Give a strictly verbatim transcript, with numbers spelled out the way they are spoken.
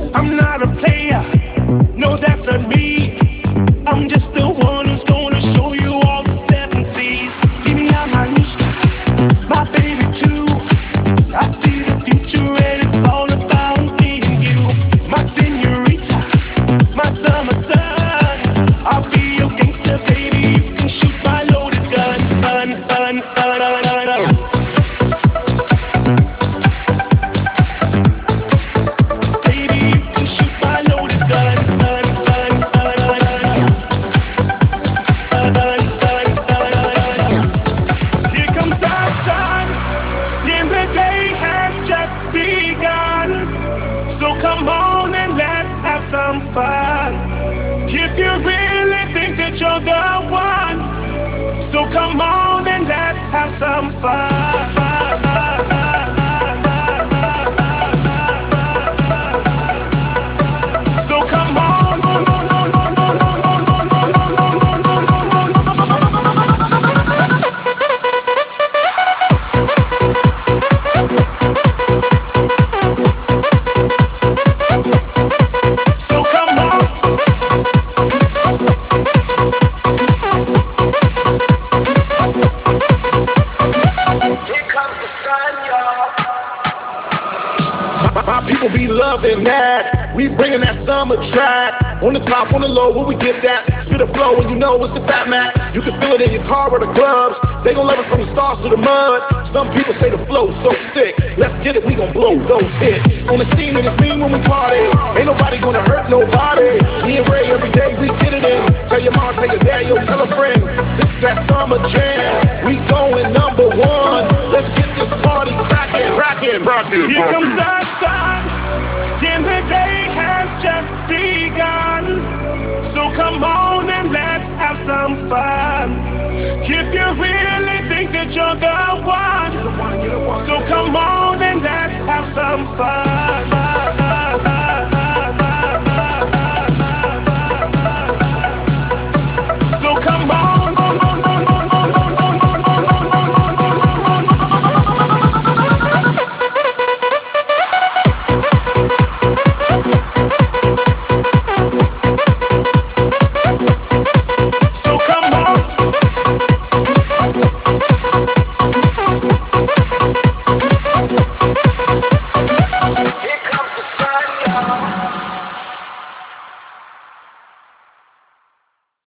I'm not a player, no, that's not me. I'm just the one who's gonna show you all the seven seas. See me on my niche, my baby too. I see the future and it's all about me and you. My señorita, my summer sun. I'll be your gangster, baby. You can shoot my loaded gun, gun, gun, gun, gun, gun, gun. Some fun. If you really think that you're the one, so come on and let's have some fun. So come on, no, no, no, no, no, no, no, no, no, no, no, no, no, no, no. People be loving that. We bringing that summer track. On the top, on the low, where we get that. Spit a flow and you know it's the Fat Mac. You can feel it in your car or the clubs. They gon' love it from the stars to the mud. Some people say the flow's so sick. Let's get it, we gon' blow those hits. On the scene and it's mean when we party. Ain't nobody gonna hurt nobody. Me and Ray every day we get it in. Tell your mom, tell your dad, yo, tell a friend. This is that summer jam. We going number one. Let's get this party crackin', crackin', crackin'. Here comes the sun. And the day has just begun. So come on and let's have some fun. If you really think that you're the one, so come on and let's have some fun.